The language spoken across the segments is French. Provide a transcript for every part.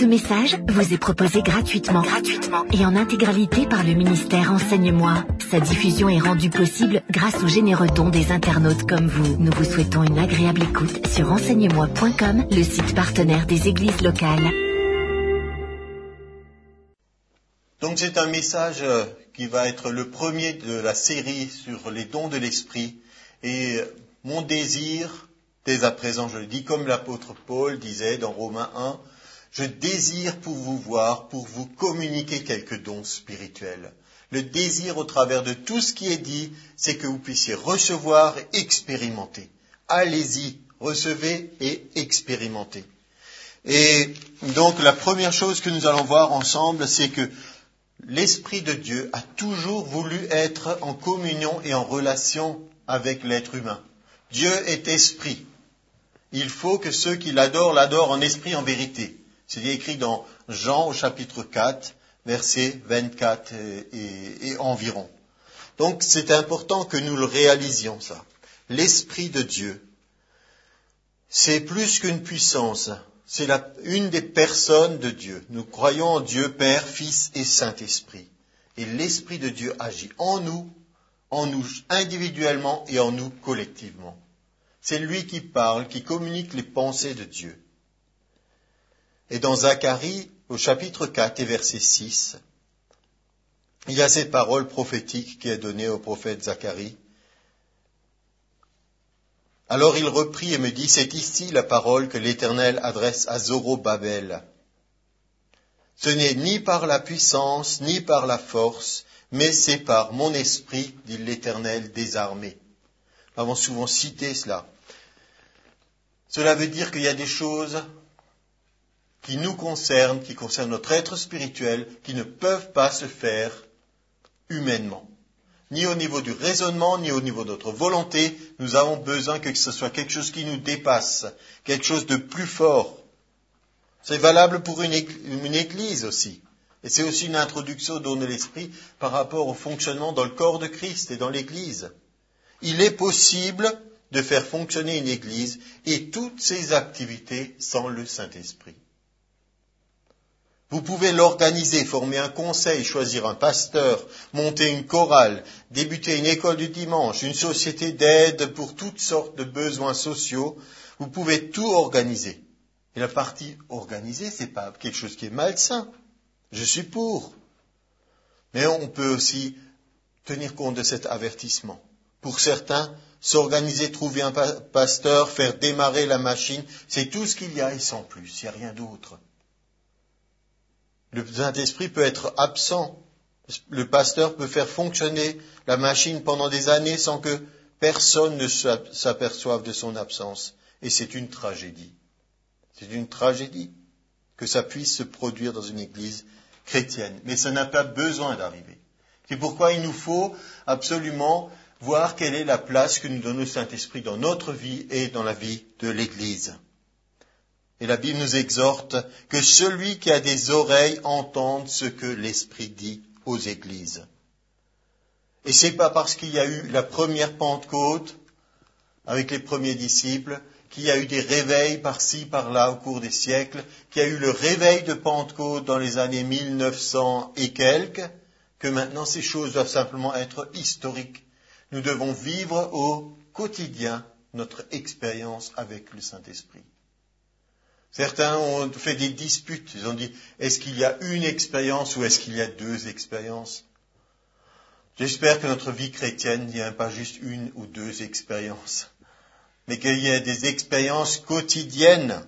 Ce message vous est proposé gratuitement et en intégralité par le ministère Enseigne-moi. Sa diffusion est rendue possible grâce aux généreux dons des internautes comme vous. Nous vous souhaitons une agréable écoute sur enseigne-moi.com, le site partenaire des églises locales. Donc c'est un message qui va être le premier de la série sur les dons de l'esprit. Et mon désir, dès à présent je le dis, comme l'apôtre Paul disait dans Romains 1, je désire pour vous voir, pour vous communiquer quelques dons spirituels. Le désir au travers de tout ce qui est dit, c'est que vous puissiez recevoir et expérimenter. Allez-y, recevez et expérimentez. Et donc la première chose que nous allons voir ensemble, c'est que l'Esprit de Dieu a toujours voulu être en communion et en relation avec l'être humain. Dieu est esprit. Il faut que ceux qui l'adorent, l'adorent en esprit, en vérité. C'est écrit dans Jean au chapitre 4, versets 24 et environ. Donc c'est important que nous le réalisions, ça. L'Esprit de Dieu, c'est plus qu'une puissance. C'est une des personnes de Dieu. Nous croyons en Dieu, Père, Fils et Saint-Esprit. Et l'Esprit de Dieu agit en nous individuellement et en nous collectivement. C'est lui qui parle, qui communique les pensées de Dieu. Et dans Zacharie, au chapitre 4 et verset 6, il y a cette parole prophétique qui est donnée au prophète Zacharie. Alors il reprit et me dit, c'est ici la parole que l'Éternel adresse à Zorobabel. Ce n'est ni par la puissance, ni par la force, mais c'est par mon esprit, dit l'Éternel des armées. Nous avons souvent cité cela. Cela veut dire qu'il y a des choses qui nous concernent, qui concernent notre être spirituel, qui ne peuvent pas se faire humainement. Ni au niveau du raisonnement, ni au niveau de notre volonté, nous avons besoin que ce soit quelque chose qui nous dépasse, quelque chose de plus fort. C'est valable pour une église aussi. Et c'est aussi une introduction au don de l'esprit par rapport au fonctionnement dans le corps de Christ et dans l'église. Il est possible de faire fonctionner une église et toutes ses activités sans le Saint-Esprit. Vous pouvez l'organiser, former un conseil, choisir un pasteur, monter une chorale, débuter une école du dimanche, une société d'aide pour toutes sortes de besoins sociaux. Vous pouvez tout organiser. Et la partie organisée, c'est pas quelque chose qui est malsain. Je suis pour. Mais on peut aussi tenir compte de cet avertissement. Pour certains, s'organiser, trouver un pasteur, faire démarrer la machine, c'est tout ce qu'il y a et sans plus. Il n'y a rien d'autre. Le Saint-Esprit peut être absent. Le pasteur peut faire fonctionner la machine pendant des années sans que personne ne s'aperçoive de son absence. Et c'est une tragédie. C'est une tragédie que ça puisse se produire dans une église chrétienne. Mais ça n'a pas besoin d'arriver. C'est pourquoi il nous faut absolument voir quelle est la place que nous donne le Saint-Esprit dans notre vie et dans la vie de l'église. Et la Bible nous exhorte que celui qui a des oreilles entende ce que l'Esprit dit aux églises. Et c'est pas parce qu'il y a eu la première Pentecôte avec les premiers disciples, qu'il y a eu des réveils par-ci, par-là au cours des siècles, qu'il y a eu le réveil de Pentecôte dans les années 1900 et quelques, que maintenant ces choses doivent simplement être historiques. Nous devons vivre au quotidien notre expérience avec le Saint-Esprit. Certains ont fait des disputes. Ils ont dit, est-ce qu'il y a une expérience ou est-ce qu'il y a deux expériences? J'espère que notre vie chrétienne, il n'y a pas juste une ou deux expériences, mais qu'il y ait des expériences quotidiennes.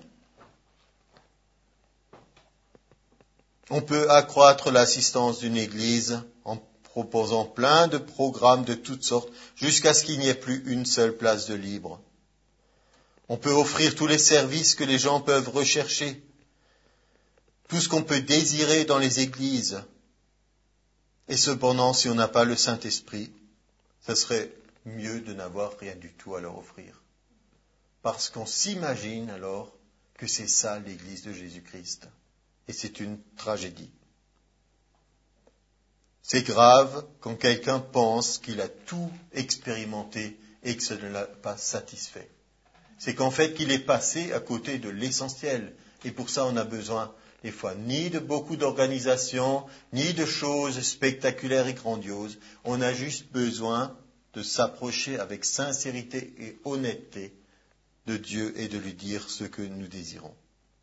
On peut accroître l'assistance d'une église en proposant plein de programmes de toutes sortes, jusqu'à ce qu'il n'y ait plus une seule place de libre. On peut offrir tous les services que les gens peuvent rechercher, tout ce qu'on peut désirer dans les églises. Et cependant, si on n'a pas le Saint-Esprit, ce serait mieux de n'avoir rien du tout à leur offrir. Parce qu'on s'imagine alors que c'est ça l'Église de Jésus-Christ. Et c'est une tragédie. C'est grave quand quelqu'un pense qu'il a tout expérimenté et que ça ne l'a pas satisfait. C'est qu'en fait qu'il est passé à côté de l'essentiel. Et pour ça, on a besoin des fois ni de beaucoup d'organisations, ni de choses spectaculaires et grandioses. On a juste besoin de s'approcher avec sincérité et honnêteté de Dieu et de lui dire ce que nous désirons.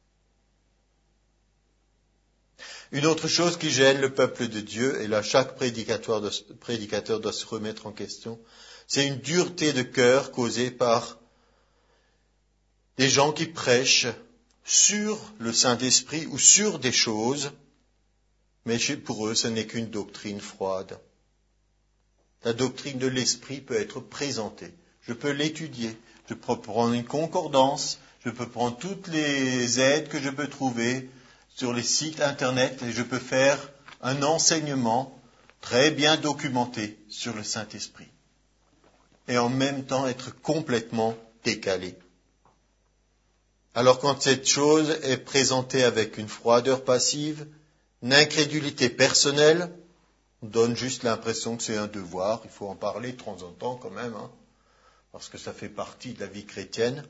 Une autre chose qui gêne le peuple de Dieu, et là chaque prédicateur doit se remettre en question, c'est une dureté de cœur causée par des gens qui prêchent sur le Saint-Esprit ou sur des choses, mais pour eux ce n'est qu'une doctrine froide. La doctrine de l'Esprit peut être présentée. Je peux l'étudier, je peux prendre une concordance, je peux prendre toutes les aides que je peux trouver sur les sites Internet et je peux faire un enseignement très bien documenté sur le Saint-Esprit. Et en même temps être complètement décalé. Alors quand cette chose est présentée avec une froideur passive, une incrédulité personnelle, on donne juste l'impression que c'est un devoir, il faut en parler de temps en temps quand même, parce que ça fait partie de la vie chrétienne.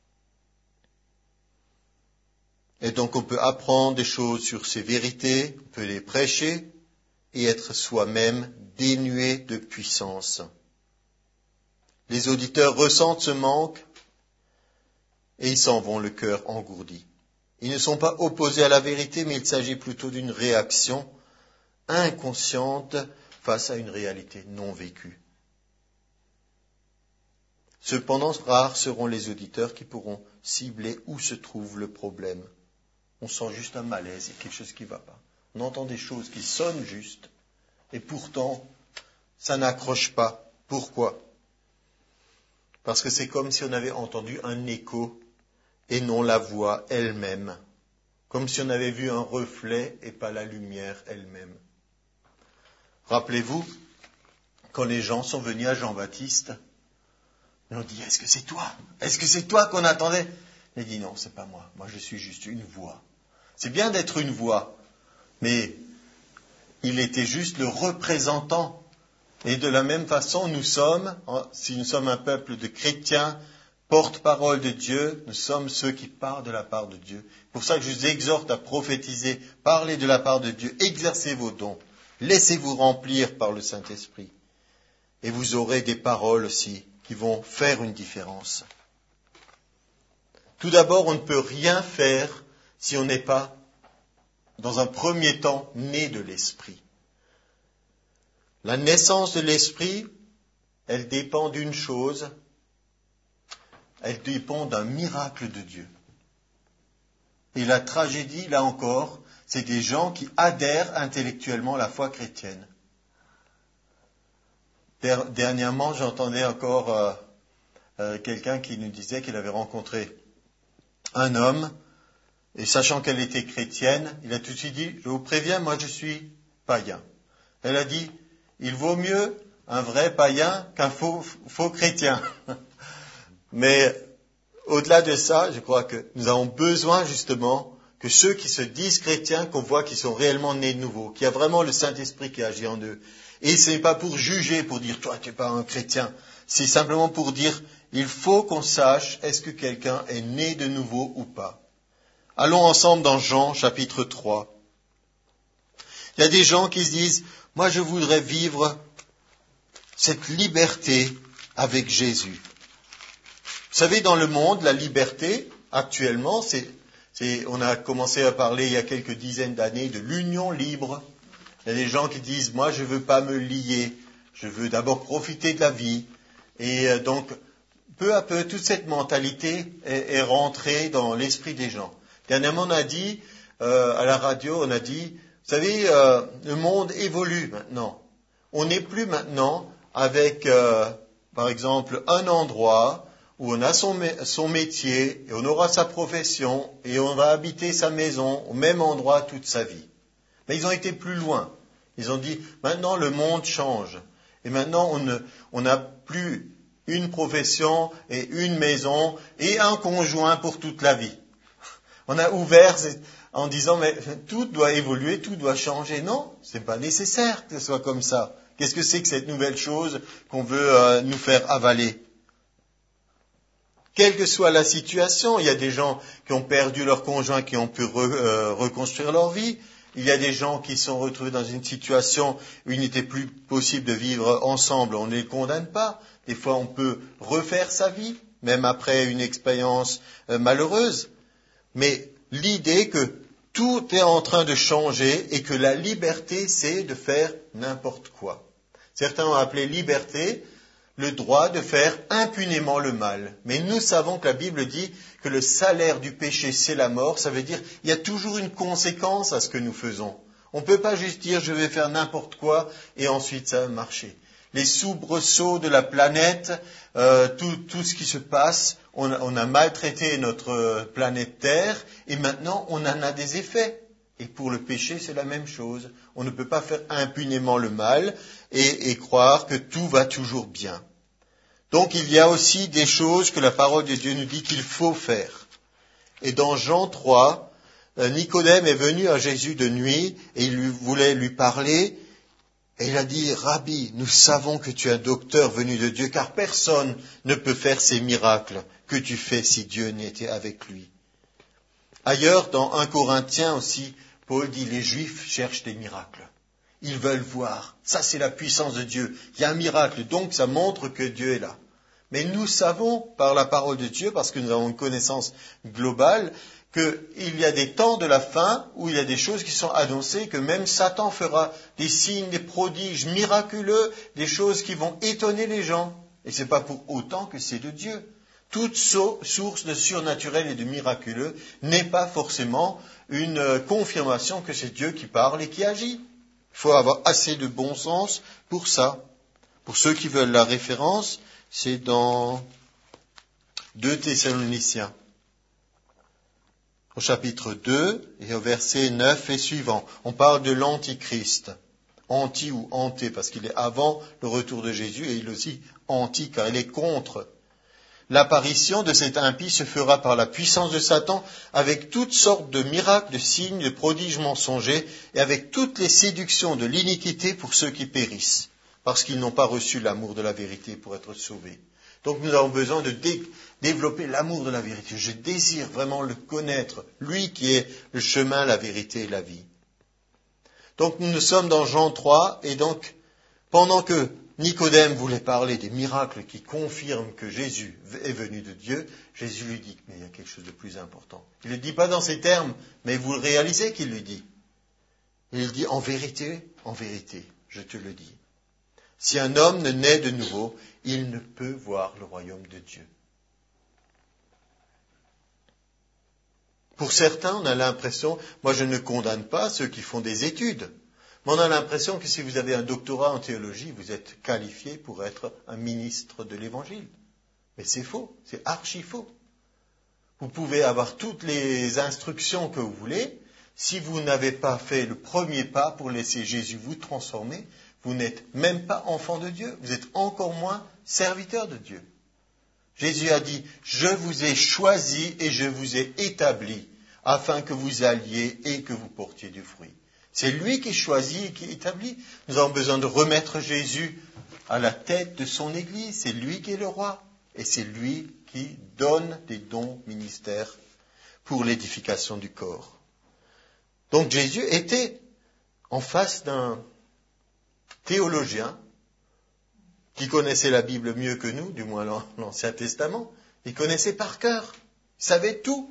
Et donc on peut apprendre des choses sur ces vérités, on peut les prêcher et être soi-même dénué de puissance. Les auditeurs ressentent ce manque et ils s'en vont le cœur engourdi. Ils ne sont pas opposés à la vérité, mais il s'agit plutôt d'une réaction inconsciente face à une réalité non vécue. Cependant, rares seront les auditeurs qui pourront cibler où se trouve le problème. On sent juste un malaise, il y a quelque chose qui ne va pas. On entend des choses qui sonnent justes, et pourtant, ça n'accroche pas. Pourquoi ? Parce que c'est comme si on avait entendu un écho et non la voix elle-même. Comme si on avait vu un reflet et pas la lumière elle-même. Rappelez-vous, quand les gens sont venus à Jean-Baptiste, ils ont dit, est-ce que c'est toi ? Est-ce que c'est toi qu'on attendait ? Il a dit, non, c'est pas moi. Moi, je suis juste une voix. C'est bien d'être une voix, mais il était juste le représentant. Et de la même façon, nous sommes, si nous sommes un peuple de chrétiens, porte-parole de Dieu, nous sommes ceux qui parlent de la part de Dieu. C'est pour ça que je vous exhorte à prophétiser, parler de la part de Dieu, exercez vos dons, laissez-vous remplir par le Saint-Esprit. Et vous aurez des paroles aussi qui vont faire une différence. Tout d'abord, on ne peut rien faire si on n'est pas, dans un premier temps, né de l'Esprit. La naissance de l'Esprit, elle dépend d'une chose, elle dépend d'un miracle de Dieu. Et la tragédie, là encore, c'est des gens qui adhèrent intellectuellement à la foi chrétienne. Dernièrement, j'entendais encore quelqu'un qui nous disait qu'il avait rencontré un homme, et sachant qu'elle était chrétienne, il a tout de suite dit, je vous préviens, moi je suis païen. Elle a dit, il vaut mieux un vrai païen qu'un faux chrétien. Mais au-delà de ça, je crois que nous avons besoin justement que ceux qui se disent chrétiens, qu'on voit qu'ils sont réellement nés de nouveau, qu'il y a vraiment le Saint-Esprit qui agit en eux. Et ce n'est pas pour juger, pour dire, toi tu n'es pas un chrétien. C'est simplement pour dire, il faut qu'on sache, est-ce que quelqu'un est né de nouveau ou pas. Allons ensemble dans Jean, chapitre 3. Il y a des gens qui se disent, moi je voudrais vivre cette liberté avec Jésus. Vous savez, dans le monde, la liberté, actuellement, on a commencé à parler il y a quelques dizaines d'années de l'union libre. Il y a des gens qui disent, moi je ne veux pas me lier, je veux d'abord profiter de la vie. Et donc, peu à peu, toute cette mentalité est rentrée dans l'esprit des gens. Dernièrement, on a dit, à la radio, on a dit, vous savez, le monde évolue maintenant. On n'est plus maintenant avec, par exemple, un endroit où on a son métier, et on aura sa profession, et on va habiter sa maison au même endroit toute sa vie. Mais ils ont été plus loin. Ils ont dit, maintenant le monde change. Et maintenant, on n'a plus une profession et une maison et un conjoint pour toute la vie. On a ouvert en disant, mais tout doit évoluer, tout doit changer. Non, ce n'est pas nécessaire que ce soit comme ça. Qu'est-ce que c'est que cette nouvelle chose qu'on veut nous faire avaler ? Quelle que soit la situation, il y a des gens qui ont perdu leur conjoint, qui ont pu reconstruire leur vie. Il y a des gens qui sont retrouvés dans une situation où il n'était plus possible de vivre ensemble. On ne les condamne pas. Des fois, on peut refaire sa vie, même après une expérience malheureuse. Mais l'idée que tout est en train de changer et que la liberté, c'est de faire n'importe quoi. Certains ont appelé liberté le droit de faire impunément le mal. Mais nous savons que la Bible dit que le salaire du péché, c'est la mort. Ça veut dire qu'il y a toujours une conséquence à ce que nous faisons. On ne peut pas juste dire je vais faire n'importe quoi et ensuite ça va marcher. Les soubresauts de la planète, tout ce qui se passe, on a maltraité notre planète Terre et maintenant on en a des effets. Et pour le péché, c'est la même chose. On ne peut pas faire impunément le mal et croire que tout va toujours bien. Donc il y a aussi des choses que la parole de Dieu nous dit qu'il faut faire. Et dans Jean 3, Nicodème est venu à Jésus de nuit et il voulait lui parler. Et il a dit, Rabbi, nous savons que tu es un docteur venu de Dieu, car personne ne peut faire ces miracles que tu fais si Dieu n'était avec lui. Ailleurs, dans 1 Corinthiens aussi, Paul dit, les Juifs cherchent des miracles. Ils veulent voir. Ça, c'est la puissance de Dieu. Il y a un miracle, donc ça montre que Dieu est là. Mais nous savons, par la parole de Dieu, parce que nous avons une connaissance globale, qu'il y a des temps de la fin où il y a des choses qui sont annoncées, que même Satan fera des signes, des prodiges miraculeux, des choses qui vont étonner les gens. Et ce n'est pas pour autant que c'est de Dieu. Toute source de surnaturel et de miraculeux n'est pas forcément une confirmation que c'est Dieu qui parle et qui agit. Il faut avoir assez de bon sens pour ça. Pour ceux qui veulent la référence, c'est dans 2 Thessaloniciens, au chapitre 2 et au verset 9 et suivant. On parle de l'antichrist. Anti ou anté, parce qu'il est avant le retour de Jésus, et il est aussi anti, car il est contre. L'apparition de cet impie se fera par la puissance de Satan, avec toutes sortes de miracles, de signes, de prodiges mensongers, et avec toutes les séductions de l'iniquité pour ceux qui périssent, parce qu'ils n'ont pas reçu l'amour de la vérité pour être sauvés. Donc nous avons besoin de développer l'amour de la vérité. Je désire vraiment le connaître, lui qui est le chemin, la vérité et la vie. Donc nous sommes dans Jean 3, et donc pendant que Nicodème voulait parler des miracles qui confirment que Jésus est venu de Dieu, Jésus lui dit, mais il y a quelque chose de plus important. Il ne le dit pas dans ces termes, mais vous le réalisez qu'il le dit. Il dit, en vérité, je te le dis. Si un homme ne naît de nouveau, il ne peut voir le royaume de Dieu. Pour certains, on a l'impression, moi je ne condamne pas ceux qui font des études, mais on a l'impression que si vous avez un doctorat en théologie, vous êtes qualifié pour être un ministre de l'Évangile. Mais c'est faux, c'est archi faux. Vous pouvez avoir toutes les instructions que vous voulez, si vous n'avez pas fait le premier pas pour laisser Jésus vous transformer, vous n'êtes même pas enfant de Dieu, vous êtes encore moins serviteur de Dieu. Jésus a dit, je vous ai choisi et je vous ai établi, afin que vous alliez et que vous portiez du fruit. C'est lui qui choisit et qui établit. Nous avons besoin de remettre Jésus à la tête de son Église. C'est lui qui est le roi. Et c'est lui qui donne des dons ministères pour l'édification du corps. Donc Jésus était en face d'un théologien qui connaissait la Bible mieux que nous, du moins l'Ancien Testament. Il connaissait par cœur. Il savait tout.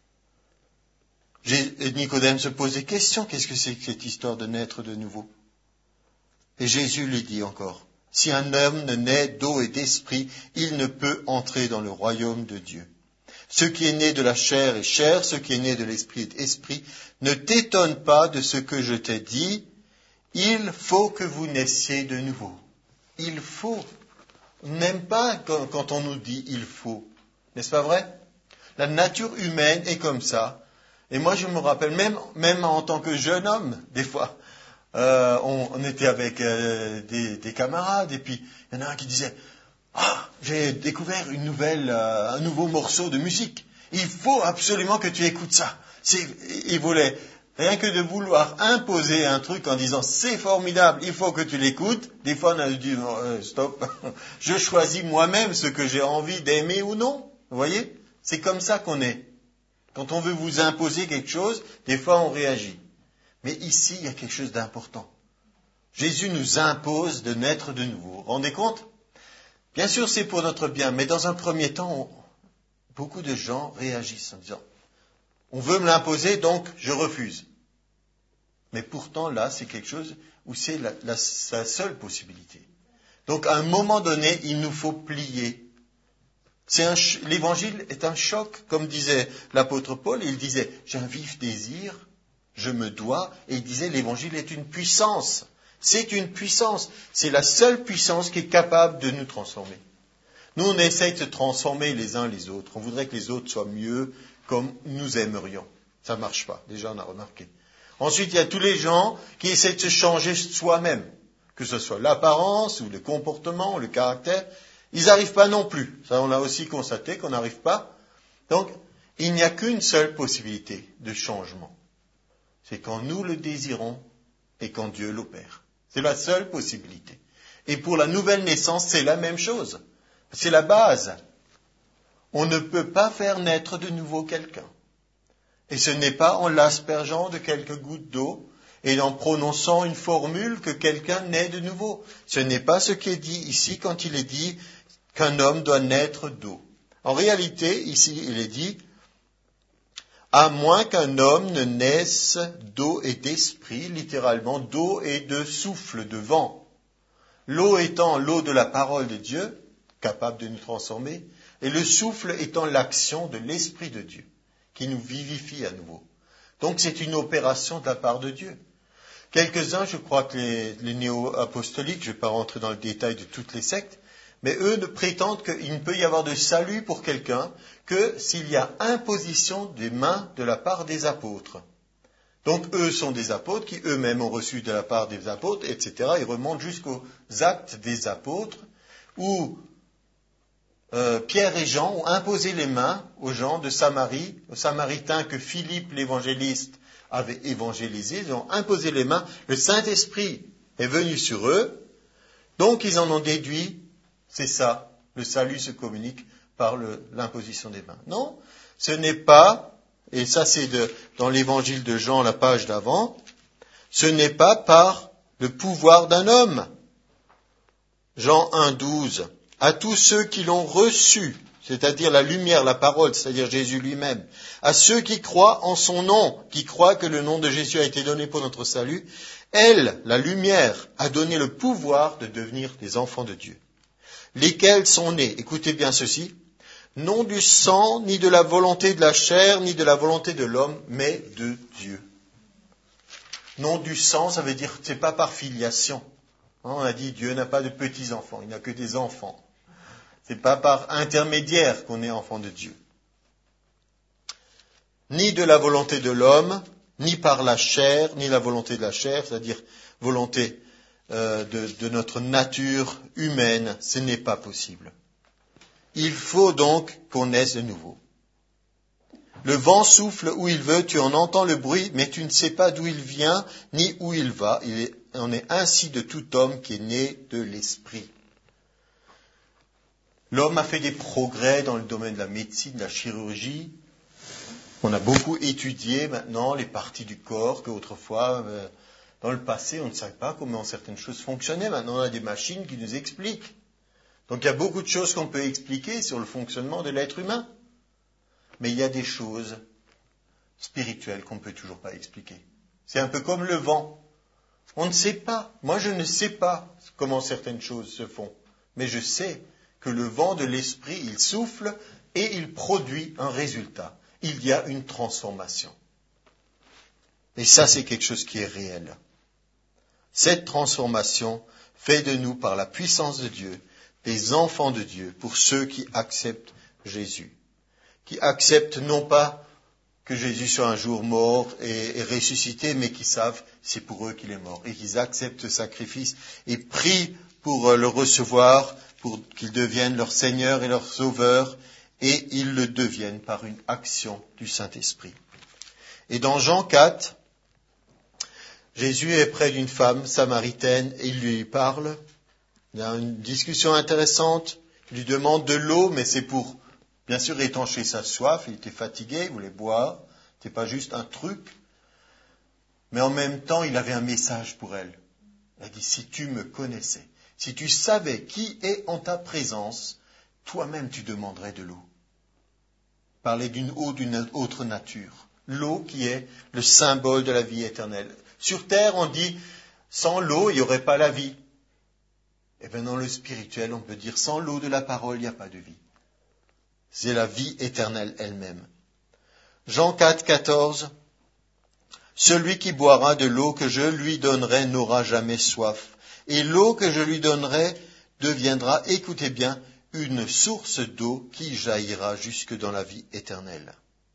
Nicodème se pose des questions. Qu'est-ce que c'est que cette histoire de naître de nouveau? Et Jésus lui dit encore, si un homme ne naît d'eau et d'esprit, il ne peut entrer dans le royaume de Dieu. Ce qui est né de la chair est chair, ce qui est né de l'esprit est esprit. Ne t'étonne pas de ce que je t'ai dit, il faut que vous naissiez de nouveau. Il faut. On n'aime pas quand on nous dit il faut. N'est-ce pas vrai? La nature humaine est comme ça. Et moi, je me rappelle, même en tant que jeune homme, des fois, on était avec des camarades, et puis il y en a un qui disait « Ah, j'ai découvert un nouveau morceau de musique. Il faut absolument que tu écoutes ça. » Il voulait, rien que de vouloir imposer un truc en disant « C'est formidable, il faut que tu l'écoutes. » Des fois, on a dit « Stop, je choisis moi-même ce que j'ai envie d'aimer ou non. » Vous voyez? C'est comme ça qu'on est. Quand on veut vous imposer quelque chose, des fois on réagit. Mais ici, il y a quelque chose d'important. Jésus nous impose de naître de nouveau. Vous vous rendez compte? Bien sûr, c'est pour notre bien, mais dans un premier temps, beaucoup de gens réagissent en disant, on veut me l'imposer, donc je refuse. Mais pourtant, là, c'est quelque chose où c'est la seule possibilité. Donc, à un moment donné, il nous faut plier. L'évangile est un choc, comme disait l'apôtre Paul. Il disait, j'ai un vif désir, je me dois, et il disait, l'évangile est une puissance. C'est une puissance. C'est la seule puissance qui est capable de nous transformer. Nous, on essaye de se transformer les uns les autres. On voudrait que les autres soient mieux comme nous aimerions. Ça ne marche pas. Déjà, on a remarqué. Ensuite, il y a tous les gens qui essaient de se changer soi-même. Que ce soit l'apparence, ou le comportement, ou le caractère. Ils n'arrivent pas non plus. Ça, on l'a aussi constaté qu'on n'arrive pas. Donc, il n'y a qu'une seule possibilité de changement. C'est quand nous le désirons et quand Dieu l'opère. C'est la seule possibilité. Et pour la nouvelle naissance, c'est la même chose. C'est la base. On ne peut pas faire naître de nouveau quelqu'un. Et ce n'est pas en l'aspergeant de quelques gouttes d'eau et en prononçant une formule que quelqu'un naît de nouveau. Ce n'est pas ce qui est dit ici quand il est dit qu'un homme doit naître d'eau. En réalité, ici, il est dit, à moins qu'un homme ne naisse d'eau et d'esprit, littéralement d'eau et de souffle, de vent. L'eau étant l'eau de la parole de Dieu, capable de nous transformer, et le souffle étant l'action de l'Esprit de Dieu, qui nous vivifie à nouveau. Donc c'est une opération de la part de Dieu. Quelques-uns, je crois que les néo-apostoliques, je ne vais pas rentrer dans le détail de toutes les sectes, mais eux prétendent qu'il ne peut y avoir de salut pour quelqu'un que s'il y a imposition des mains de la part des apôtres. Donc eux sont des apôtres qui eux-mêmes ont reçu de la part des apôtres, etc. Ils remontent jusqu'aux actes des apôtres où Pierre et Jean ont imposé les mains aux gens de Samarie, aux Samaritains que Philippe l'évangéliste avait évangélisés. Ils ont imposé les mains. Le Saint-Esprit est venu sur eux. Donc ils en ont déduit, c'est ça, le salut se communique par l'imposition des mains. Non, ce n'est pas, et ça c'est dans l'évangile de Jean, la page d'avant, ce n'est pas par le pouvoir d'un homme. Jean 1, 12. À tous ceux qui l'ont reçu, c'est-à-dire la lumière, la parole, c'est-à-dire Jésus lui-même, à ceux qui croient en son nom, qui croient que le nom de Jésus a été donné pour notre salut, elle, la lumière, a donné le pouvoir de devenir des enfants de Dieu. Lesquels sont nés, écoutez bien ceci, non du sang, ni de la volonté de la chair, ni de la volonté de l'homme, mais de Dieu. Non du sang, ça veut dire que ce n'est pas par filiation. On a dit Dieu n'a pas de petits-enfants, il n'a que des enfants. Ce n'est pas par intermédiaire qu'on est enfant de Dieu. Ni de la volonté de l'homme, ni par la chair, ni la volonté de la chair, c'est-à-dire volonté de notre nature humaine, ce n'est pas possible. Il faut donc qu'on naisse de nouveau. Le vent souffle où il veut, tu en entends le bruit, mais tu ne sais pas d'où il vient, ni où il va. Il en est ainsi de tout homme qui est né de l'esprit. L'homme a fait des progrès dans le domaine de la médecine, de la chirurgie. On a beaucoup étudié maintenant les parties du corps qu'autrefois, dans le passé, on ne savait pas comment certaines choses fonctionnaient. Maintenant, on a des machines qui nous expliquent. Donc, il y a beaucoup de choses qu'on peut expliquer sur le fonctionnement de l'être humain. Mais il y a des choses spirituelles qu'on ne peut toujours pas expliquer. C'est un peu comme le vent. On ne sait pas. Moi, je ne sais pas comment certaines choses se font. Mais je sais que le vent de l'esprit, il souffle et il produit un résultat. Il y a une transformation. Et ça, c'est quelque chose qui est réel. Cette transformation fait de nous, par la puissance de Dieu, des enfants de Dieu pour ceux qui acceptent Jésus. Qui acceptent non pas que Jésus soit un jour mort et ressuscité, mais qui savent c'est pour eux qu'il est mort. Et qu'ils acceptent ce sacrifice et prient pour le recevoir, pour qu'il devienne leur Seigneur et leur Sauveur, et ils le deviennent par une action du Saint-Esprit. Et dans Jean 4, Jésus est près d'une femme samaritaine et il lui parle. Il y a une discussion intéressante. Il lui demande de l'eau, mais c'est pour Bien sûr, étancher sa soif, il était fatigué, il voulait boire, c'était pas juste un truc, mais en même temps, il avait un message pour elle. Il a dit, si tu me connaissais, si tu savais qui est en ta présence, toi-même tu demanderais de l'eau. Parler d'une eau d'une autre nature. L'eau qui est le symbole de la vie éternelle. Sur terre, on dit, sans l'eau, il n'y aurait pas la vie. Et bien dans le spirituel, on peut dire, sans l'eau de la parole, il n'y a pas de vie. C'est la vie éternelle elle-même. Jean 4, 14. Celui qui boira de l'eau que je lui donnerai n'aura jamais soif. Et l'eau que je lui donnerai deviendra, écoutez bien, une source d'eau qui jaillira jusque dans la vie éternelle.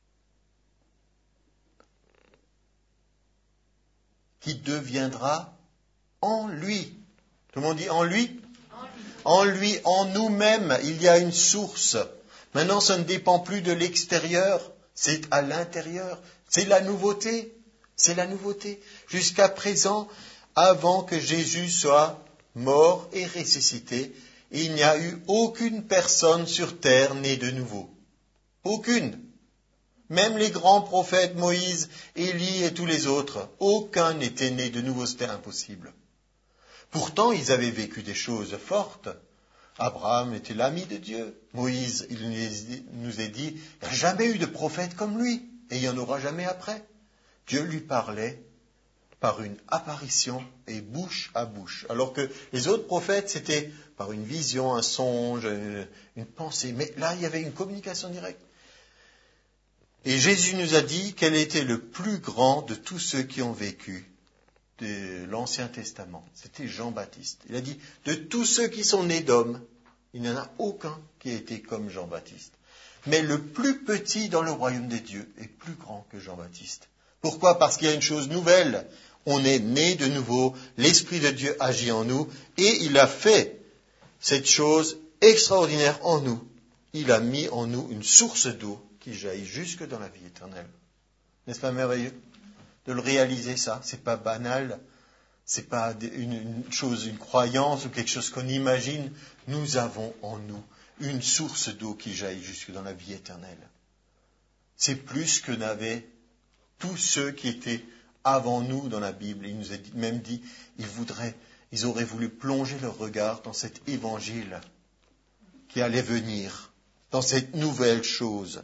Qui deviendra en lui. Tout le monde dit en lui? En lui, en nous-mêmes, il y a une source. Maintenant, ça ne dépend plus de l'extérieur, c'est à l'intérieur. C'est la nouveauté. C'est la nouveauté. Jusqu'à présent, avant que Jésus soit mort et ressuscité, il n'y a eu aucune personne sur terre née de nouveau. Aucune. Même les grands prophètes, Moïse, Élie et tous les autres, aucun n'était né de nouveau, c'était impossible. Pourtant, ils avaient vécu des choses fortes. Abraham était l'ami de Dieu. Moïse, il nous a dit, il n'y a jamais eu de prophète comme lui, et il n'y en aura jamais après. Dieu lui parlait par une apparition et bouche à bouche. Alors que les autres prophètes, c'était par une vision, un songe, une pensée. Mais là, il y avait une communication directe. Et Jésus nous a dit quel était le plus grand de tous ceux qui ont vécu de l'Ancien Testament. C'était Jean-Baptiste. Il a dit, de tous ceux qui sont nés d'hommes, il n'y en a aucun qui a été comme Jean-Baptiste. Mais le plus petit dans le royaume des dieux est plus grand que Jean-Baptiste. Pourquoi? Parce qu'il y a une chose nouvelle. On est né de nouveau, l'Esprit de Dieu agit en nous, et il a fait cette chose extraordinaire en nous. Il a mis en nous une source d'eau qui jaillit jusque dans la vie éternelle. N'est-ce pas merveilleux de le réaliser, ça? C'est pas banal, c'est pas une chose, une croyance ou quelque chose qu'on imagine. Nous avons en nous une source d'eau qui jaillit jusque dans la vie éternelle. C'est plus que n'avaient tous ceux qui étaient avant nous dans la Bible. Il nous a même dit, ils auraient voulu plonger leur regard dans cet évangile qui allait venir, dans cette nouvelle chose.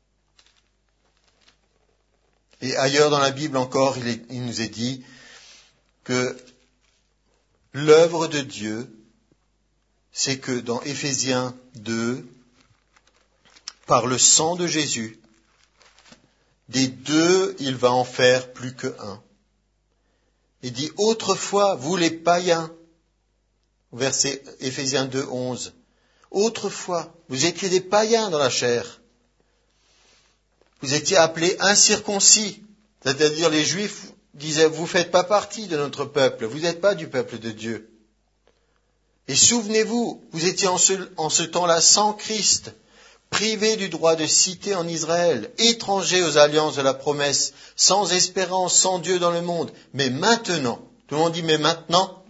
Et ailleurs dans la Bible encore, il nous est dit que l'œuvre de Dieu, c'est que dans Éphésiens 2, par le sang de Jésus, des deux, il va en faire plus que un. Il dit, autrefois, vous les païens, verset Éphésiens 2, 11, autrefois, vous étiez des païens dans la chair. Vous étiez appelés incirconcis, c'est-à-dire les Juifs disaient, vous ne faites pas partie de notre peuple, vous n'êtes pas du peuple de Dieu. Et souvenez-vous, vous étiez en ce temps-là sans Christ, privés du droit de cité en Israël, étrangers aux alliances de la promesse, sans espérance, sans Dieu dans le monde. Mais maintenant, tout le monde dit mais maintenant,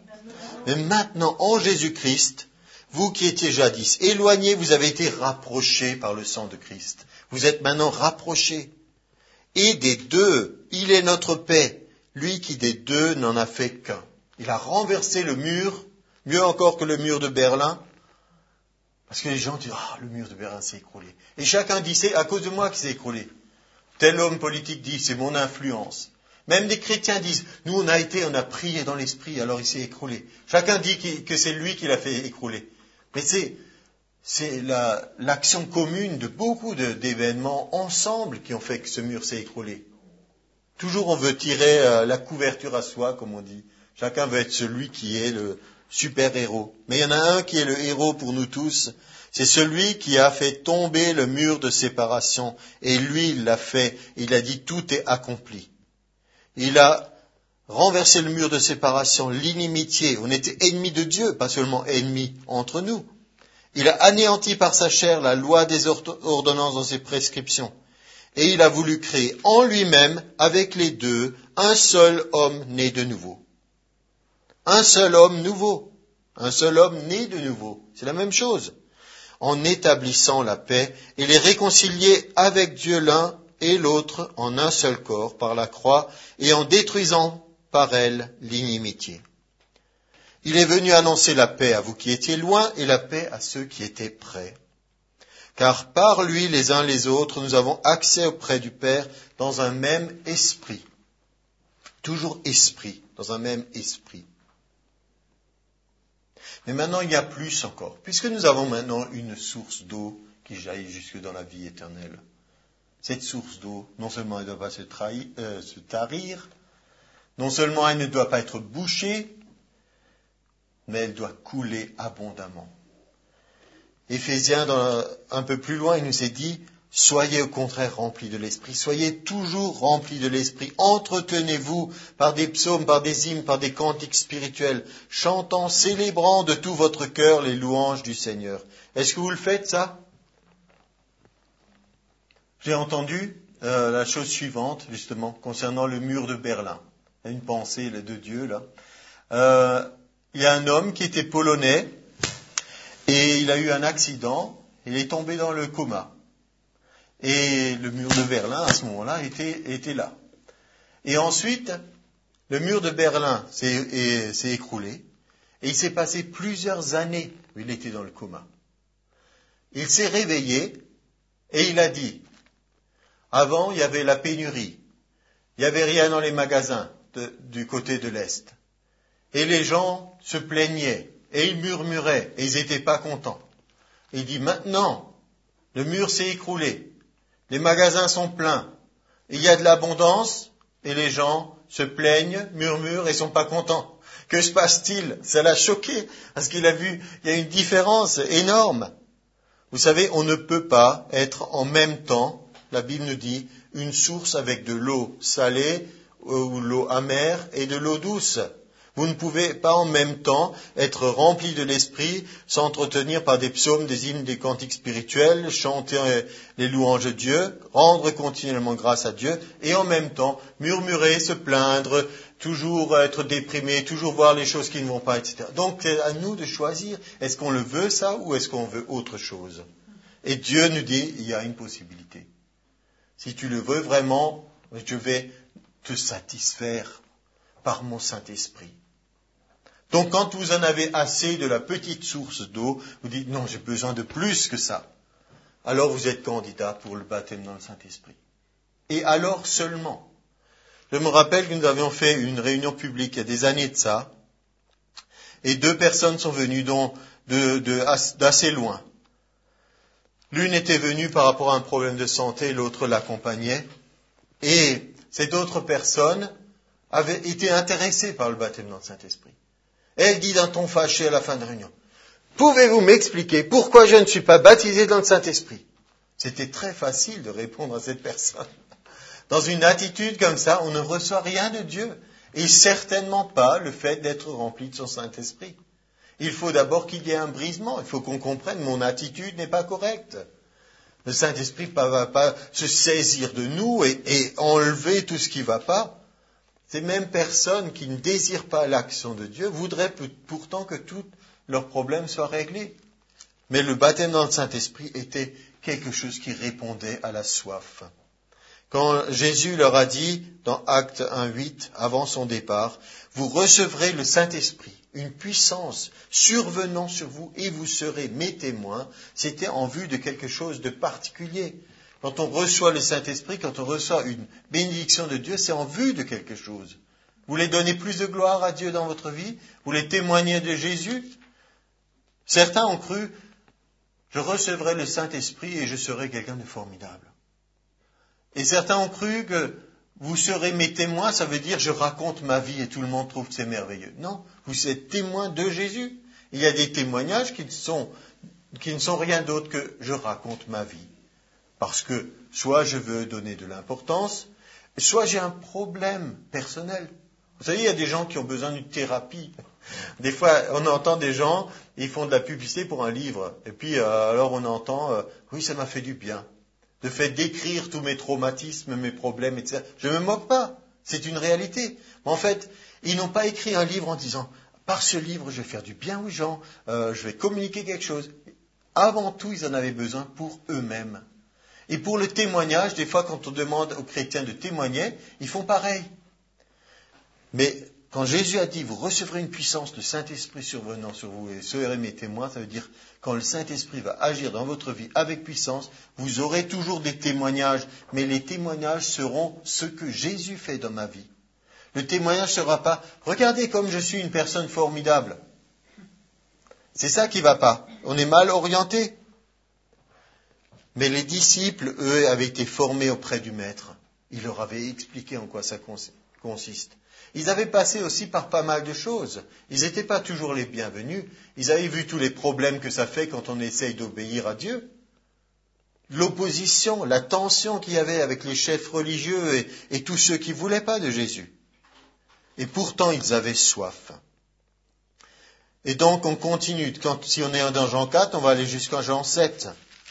en Jésus-Christ, vous qui étiez jadis éloignés, vous avez été rapprochés par le sang de Christ. Vous êtes maintenant rapprochés. Et des deux, il est notre paix, lui qui des deux n'en a fait qu'un. Il a renversé le mur, mieux encore que le mur de Berlin, parce que les gens disent, le mur de Berlin s'est écroulé. Et chacun dit, c'est à cause de moi qu'il s'est écroulé. Tel homme politique dit, c'est mon influence. Même des chrétiens disent, nous on a prié dans l'esprit, alors il s'est écroulé. Chacun dit que c'est lui qui l'a fait écrouler. Mais c'est l'action commune de beaucoup d'événements ensemble qui ont fait que ce mur s'est écroulé. Toujours on veut tirer la couverture à soi, comme on dit. Chacun veut être celui qui est le super-héros. Mais il y en a un qui est le héros pour nous tous. C'est celui qui a fait tomber le mur de séparation. Et lui, il l'a fait. Il a dit, tout est accompli. Il a renversé le mur de séparation, l'inimitié. On était ennemis de Dieu, pas seulement ennemis entre nous. Il a anéanti par sa chair la loi des ordonnances dans ses prescriptions. Et il a voulu créer en lui-même, avec les deux, un seul homme né de nouveau. Un seul homme nouveau. Un seul homme né de nouveau. C'est la même chose. en établissant la paix et les réconcilier avec Dieu l'un et l'autre en un seul corps par la croix et en détruisant par elle l'inimitié. Il est venu annoncer la paix à vous qui étiez loin et la paix à ceux qui étaient près. Car par lui, les uns les autres, nous avons accès auprès du Père dans un même esprit. Toujours esprit, dans un même esprit. Mais maintenant, il y a plus encore, puisque nous avons maintenant une source d'eau qui jaillit jusque dans la vie éternelle. Cette source d'eau, non seulement elle ne doit pas se tarir, non seulement elle ne doit pas être bouchée, mais elle doit couler abondamment. Éphésiens, un peu plus loin, il nous est dit, soyez au contraire remplis de l'Esprit, soyez toujours remplis de l'Esprit, entretenez-vous par des psaumes, par des hymnes, par des cantiques spirituels, chantant, célébrant de tout votre cœur les louanges du Seigneur. Est-ce que vous le faites, ça? J'ai entendu la chose suivante, justement, concernant le mur de Berlin. Il y a une pensée de Dieu, là. Il y a un homme qui était polonais, et il a eu un accident, il est tombé dans le coma. Et le mur de Berlin, à ce moment-là, était là. Et ensuite, le mur de Berlin s'est écroulé, et il s'est passé plusieurs années où il était dans le coma. Il s'est réveillé, et il a dit, avant, il y avait la pénurie, il n'y avait rien dans les magasins du côté de l'Est. Et les gens se plaignaient, et ils murmuraient, et ils n'étaient pas contents. Et il dit, maintenant, le mur s'est écroulé, les magasins sont pleins, il y a de l'abondance, et les gens se plaignent, murmurent, et ne sont pas contents. Que se passe-t-il? Ça l'a choqué, parce qu'il a vu, il y a une différence énorme. Vous savez, on ne peut pas être en même temps, la Bible nous dit, une source avec de l'eau salée, ou l'eau amère, et de l'eau douce. Vous ne pouvez pas en même temps être rempli de l'esprit, s'entretenir par des psaumes, des hymnes, des cantiques spirituels, chanter les louanges de Dieu, rendre continuellement grâce à Dieu, et en même temps murmurer, se plaindre, toujours être déprimé, toujours voir les choses qui ne vont pas, etc. Donc c'est à nous de choisir, est-ce qu'on le veut ça ou est-ce qu'on veut autre chose? Et Dieu nous dit, il y a une possibilité. Si tu le veux vraiment, je vais te satisfaire par mon Saint-Esprit. Donc quand vous en avez assez de la petite source d'eau, vous dites non, j'ai besoin de plus que ça. Alors vous êtes candidat pour le baptême dans le Saint-Esprit. Et alors seulement. Je me rappelle que nous avions fait une réunion publique il y a des années de ça, et 2 personnes sont venues d'assez loin. L'une était venue par rapport à un problème de santé, l'autre l'accompagnait, et cette autre personne avait été intéressée par le baptême dans le Saint-Esprit. Elle dit d'un ton fâché à la fin de la réunion, « Pouvez-vous m'expliquer pourquoi je ne suis pas baptisé dans le Saint-Esprit » C'était très facile de répondre à cette personne. Dans une attitude comme ça, on ne reçoit rien de Dieu. Et certainement pas le fait d'être rempli de son Saint-Esprit. Il faut d'abord qu'il y ait un brisement. Il faut qu'on comprenne mon attitude n'est pas correcte. Le Saint-Esprit ne va pas se saisir de nous et enlever tout ce qui ne va pas. Ces mêmes personnes qui ne désirent pas l'action de Dieu voudraient pourtant que tous leurs problèmes soient réglés. Mais le baptême dans le Saint-Esprit était quelque chose qui répondait à la soif. Quand Jésus leur a dit, dans Actes 1:8, avant son départ, « Vous recevrez le Saint-Esprit, une puissance survenant sur vous, et vous serez mes témoins », c'était en vue de quelque chose de particulier. Quand on reçoit le Saint-Esprit, quand on reçoit une bénédiction de Dieu, c'est en vue de quelque chose. Vous voulez donner plus de gloire à Dieu dans votre vie? Vous voulez témoigner de Jésus? Certains ont cru, je recevrai le Saint-Esprit et je serai quelqu'un de formidable. Et certains ont cru que vous serez mes témoins, ça veut dire je raconte ma vie et tout le monde trouve que c'est merveilleux. Non, vous êtes témoins de Jésus. Il y a des témoignages qui ne sont rien d'autre que je raconte ma vie. Parce que soit je veux donner de l'importance, soit j'ai un problème personnel. Vous savez, il y a des gens qui ont besoin d'une thérapie. Des fois, on entend des gens, ils font de la publicité pour un livre. Et puis, alors on entend, oui, ça m'a fait du bien. Le fait d'écrire tous mes traumatismes, mes problèmes, etc. Je ne me moque pas. C'est une réalité. Mais en fait, ils n'ont pas écrit un livre en disant, par ce livre, je vais faire du bien aux gens, je vais communiquer quelque chose. Avant tout, ils en avaient besoin pour eux-mêmes. Et pour le témoignage, des fois, quand on demande aux chrétiens de témoigner, ils font pareil. Mais quand Jésus a dit, vous recevrez une puissance, le Saint-Esprit survenant sur vous et serez mes témoins, ça veut dire, quand le Saint-Esprit va agir dans votre vie avec puissance, vous aurez toujours des témoignages, mais les témoignages seront ce que Jésus fait dans ma vie. Le témoignage ne sera pas, regardez comme je suis une personne formidable. C'est ça qui ne va pas. On est mal orienté. Mais les disciples, eux, avaient été formés auprès du Maître. Il leur avait expliqué en quoi ça consiste. Ils avaient passé aussi par pas mal de choses. Ils n'étaient pas toujours les bienvenus. Ils avaient vu tous les problèmes que ça fait quand on essaye d'obéir à Dieu. L'opposition, la tension qu'il y avait avec les chefs religieux et tous ceux qui ne voulaient pas de Jésus. Et pourtant, ils avaient soif. Et donc, on continue. Si on est dans Jean 4, on va aller jusqu'à Jean 7.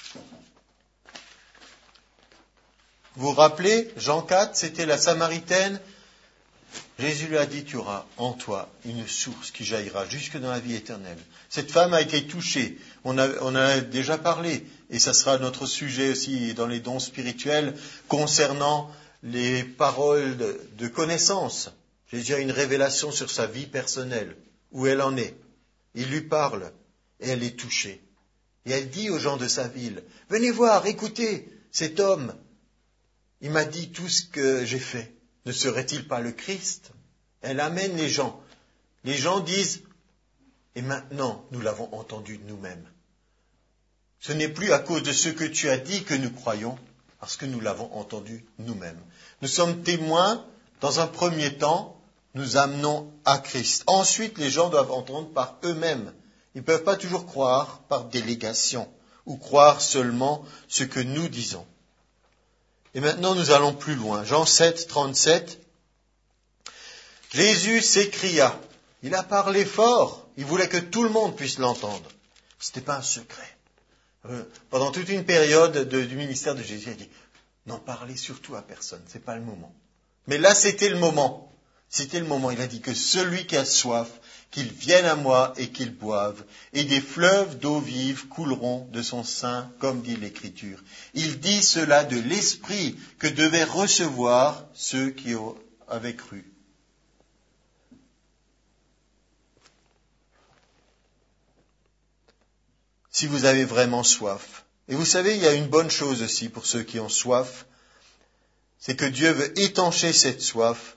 Vous vous rappelez, Jean 4, c'était la Samaritaine. Jésus lui a dit, tu auras en toi une source qui jaillira jusque dans la vie éternelle. Cette femme a été touchée. On en a déjà parlé. Et ça sera notre sujet aussi dans les dons spirituels concernant les paroles de connaissance. Jésus a une révélation sur sa vie personnelle, où elle en est. Il lui parle et elle est touchée. Et elle dit aux gens de sa ville, venez voir, écoutez, cet homme, il m'a dit tout ce que j'ai fait. Ne serait-il pas le Christ? Elle amène les gens. Les gens disent, et maintenant nous l'avons entendu de nous-mêmes. Ce n'est plus à cause de ce que tu as dit que nous croyons, parce que nous l'avons entendu nous-mêmes. Nous sommes témoins, dans un premier temps, nous amenons à Christ. Ensuite, les gens doivent entendre par eux-mêmes. Ils ne peuvent pas toujours croire par délégation, ou croire seulement ce que nous disons. Et maintenant, nous allons plus loin. Jean 7, 37. Jésus s'écria. Il a parlé fort. Il voulait que tout le monde puisse l'entendre. Ce n'était pas un secret. Pendant toute une période du ministère de Jésus, il a dit, n'en parlez surtout à personne. Ce n'est pas le moment. Mais là, c'était le moment. C'était le moment. Il a dit que celui qui a soif, qu'il vienne à moi et qu'il boive, et des fleuves d'eau vive couleront de son sein, comme dit l'Écriture. Il dit cela de l'Esprit que devaient recevoir ceux qui avaient cru. Si vous avez vraiment soif, et vous savez, il y a une bonne chose aussi pour ceux qui ont soif, c'est que Dieu veut étancher cette soif.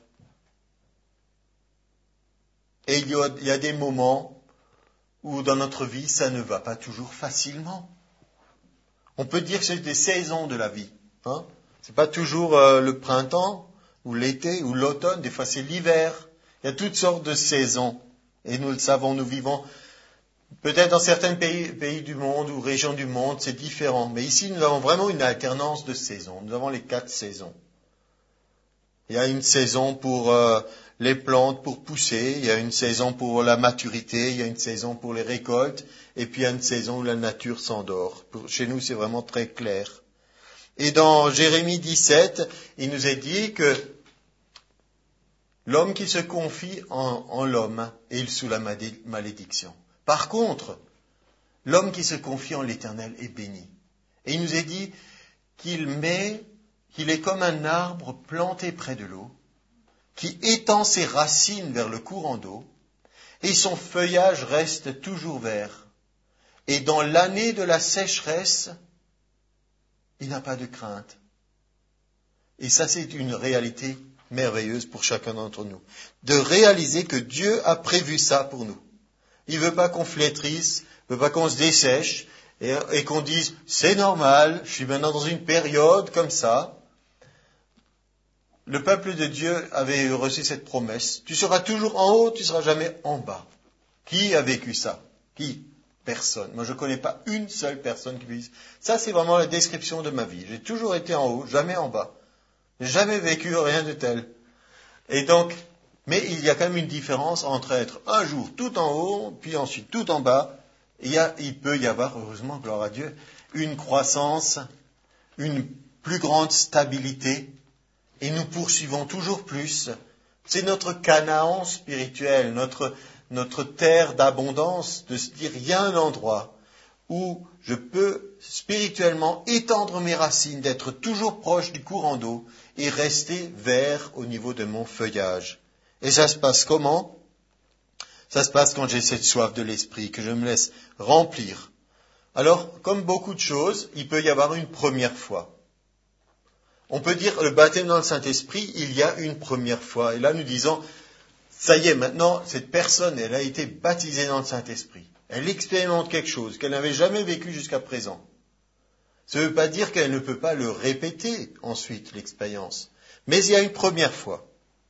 Et il y a des moments où dans notre vie, ça ne va pas toujours facilement. On peut dire que c'est des saisons de la vie. Hein? C'est pas toujours le printemps, ou l'été, ou l'automne. Des fois, c'est l'hiver. Il y a toutes sortes de saisons. Et nous le savons, nous vivons peut-être dans certains pays du monde ou régions du monde, c'est différent. Mais ici, nous avons vraiment une alternance de saisons. Nous avons les 4 saisons. Il y a une saison pour les plantes pour pousser, il y a une saison pour la maturité, il y a une saison pour les récoltes, et puis il y a une saison où la nature s'endort. Chez nous, c'est vraiment très clair. Et dans Jérémie 17, il nous est dit que l'homme qui se confie en l'homme est sous la malédiction. Par contre, l'homme qui se confie en l'Éternel est béni. Et il nous est dit qu'il est comme un arbre planté près de l'eau, qui étend ses racines vers le courant d'eau, et son feuillage reste toujours vert. Et dans l'année de la sécheresse, il n'a pas de crainte. Et ça, c'est une réalité merveilleuse pour chacun d'entre nous. De réaliser que Dieu a prévu ça pour nous. Il ne veut pas qu'on flétrisse, il ne veut pas qu'on se dessèche, et qu'on dise, c'est normal, je suis maintenant dans une période comme ça. Le peuple de Dieu avait reçu cette promesse. Tu seras toujours en haut, tu ne seras jamais en bas. Qui a vécu ça? Qui? Personne. Moi, je ne connais pas une seule personne qui puisse. Ça, c'est vraiment la description de ma vie. J'ai toujours été en haut, jamais en bas. J'ai jamais vécu rien de tel. Et donc, mais il y a quand même une différence entre être un jour tout en haut, puis ensuite tout en bas. Il peut y avoir, heureusement, gloire à Dieu, une croissance, une plus grande stabilité. Et nous poursuivons toujours plus. C'est notre Canaan spirituel, notre terre d'abondance, de se dire, il y a un endroit où je peux spirituellement étendre mes racines, d'être toujours proche du courant d'eau et rester vert au niveau de mon feuillage. Et ça se passe comment? Ça se passe quand j'ai cette soif de l'esprit, que je me laisse remplir. Alors, comme beaucoup de choses, il peut y avoir une première fois. On peut dire le baptême dans le Saint-Esprit, il y a une première fois. Et là, nous disons, ça y est, maintenant, cette personne, elle a été baptisée dans le Saint-Esprit. Elle expérimente quelque chose qu'elle n'avait jamais vécu jusqu'à présent. Ça ne veut pas dire qu'elle ne peut pas le répéter ensuite, l'expérience. Mais il y a une première fois.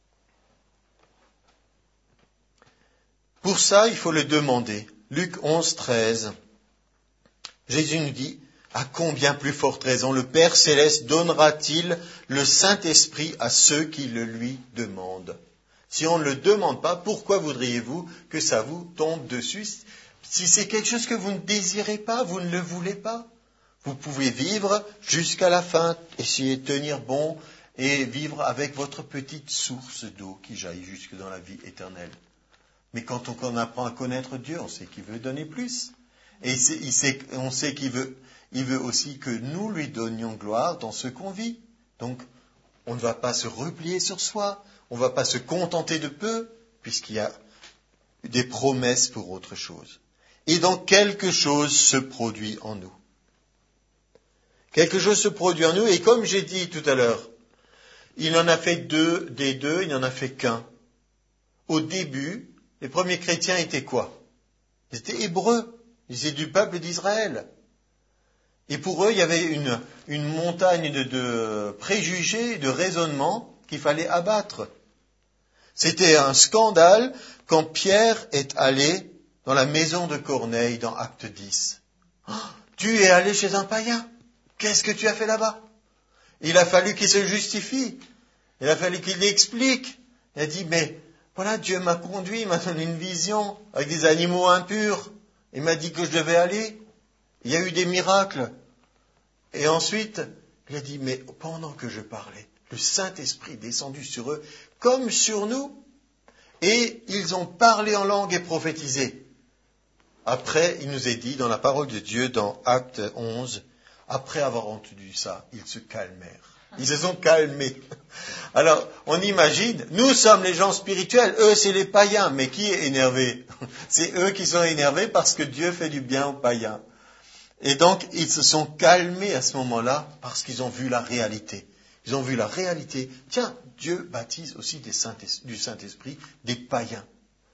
Pour ça, il faut le demander. Luc 11, 13. Jésus nous dit, à combien plus forte raison le Père Céleste donnera-t-il le Saint-Esprit à ceux qui le lui demandent? Si on ne le demande pas, pourquoi voudriez-vous que ça vous tombe dessus? Si c'est quelque chose que vous ne désirez pas, vous ne le voulez pas, vous pouvez vivre jusqu'à la fin, essayer de tenir bon et vivre avec votre petite source d'eau qui jaillit jusque dans la vie éternelle. Mais quand on apprend à connaître Dieu, on sait qu'il veut donner plus. Et on sait qu'il veut aussi que nous lui donnions gloire dans ce qu'on vit. Donc, on ne va pas se replier sur soi, on ne va pas se contenter de peu, puisqu'il y a des promesses pour autre chose. Et donc, quelque chose se produit en nous. Quelque chose se produit en nous, et comme j'ai dit tout à l'heure, il en a fait des deux, il n'en a fait qu'un. Au début, les premiers chrétiens étaient quoi? Ils étaient hébreux, ils étaient du peuple d'Israël. Et pour eux, il y avait une montagne de préjugés, de raisonnements qu'il fallait abattre. C'était un scandale quand Pierre est allé dans la maison de Corneille dans Acte 10. Oh, tu es allé chez un païen. Qu'est-ce que tu as fait là-bas? Il a fallu qu'il se justifie. Il a fallu qu'il explique. Il a dit, mais voilà, Dieu m'a conduit, il m'a donné une vision avec des animaux impurs. Il m'a dit que je devais aller. Il y a eu des miracles. Et ensuite, il a dit, mais pendant que je parlais, le Saint-Esprit est descendu sur eux comme sur nous. Et ils ont parlé en langue et prophétisé. Après, il nous est dit dans la parole de Dieu, dans Acte 11, après avoir entendu ça, ils se calmèrent. Ils se sont calmés. Alors, on imagine, nous sommes les gens spirituels, eux c'est les païens, mais qui est énervé? C'est eux qui sont énervés parce que Dieu fait du bien aux païens. Et donc, ils se sont calmés à ce moment-là parce qu'ils ont vu la réalité. Ils ont vu la réalité. Tiens, Dieu baptise aussi du Saint-Esprit des païens.